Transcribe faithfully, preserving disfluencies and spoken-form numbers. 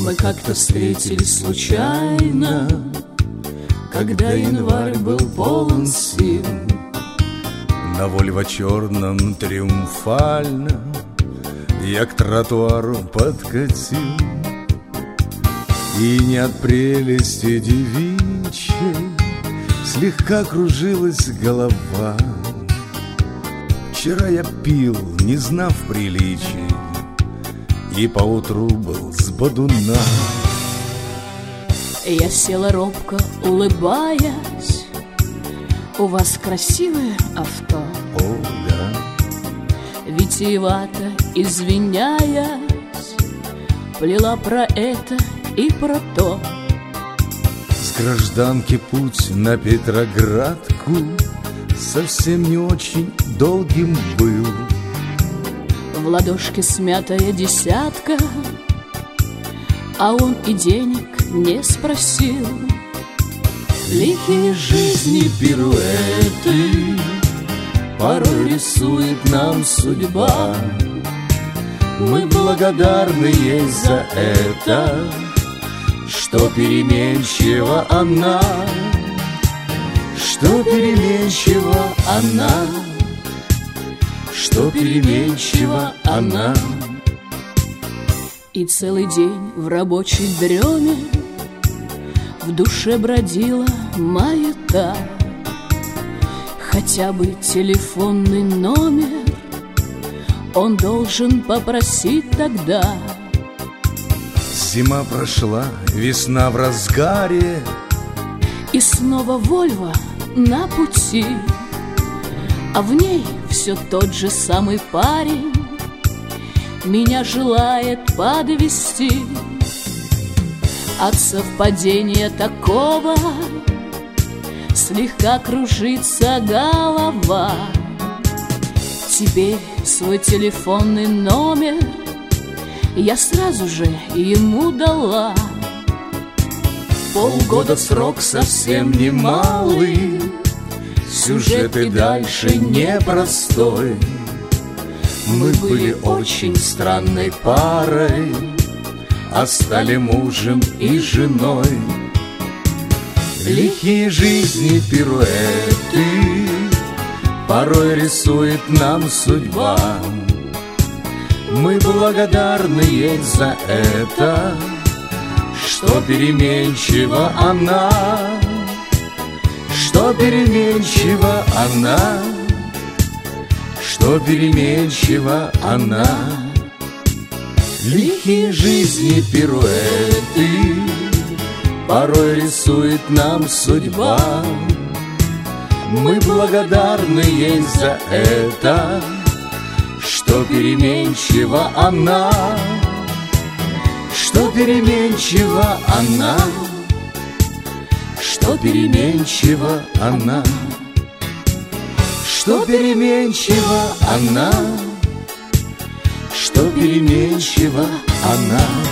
Мы как-то встретились случайно, когда январь был полон сил. На Вольво черном триумфально я к тротуару подкатил, и не от прелести девичьей слегка кружилась голова. Вчера я пил, не знав приличий, и поутру был с бодуна. Я села робко, улыбаясь. У вас красивое авто. О, да. Витиевато, извиняясь, плела про это и про то. С гражданки путь на Петроградку совсем не очень долгим был. В ладошке смятая десятка, а он и денег не спросил. Лихие жизни пируэты порой рисует нам судьба. Мы благодарны ей за это, что переменчива она, что переменчива она, что переменчива она. И целый день в рабочей дреме в душе бродила маята. Хотя бы телефонный номер он должен попросить тогда. Зима прошла, весна в разгаре, и снова Вольво на пути, а в ней все тот же самый парень меня желает подвести. От совпадения такого слегка кружится голова. Теперь свой телефонный номер я сразу же ему дала. Полгода срок совсем немалый, сюжет и дальше непростой. Мы были очень странной парой, а стали мужем и женой. Лихие жизни пируэты порой рисует нам судьба. Мы благодарны ей за это, что переменчива она, что переменчива она, что переменчива она. Лихие жизни пируэты порой рисует нам судьба. Мы благодарны ей за это, что переменчива она, что переменчива она, что переменчива она, что переменчива она, что переменчива она.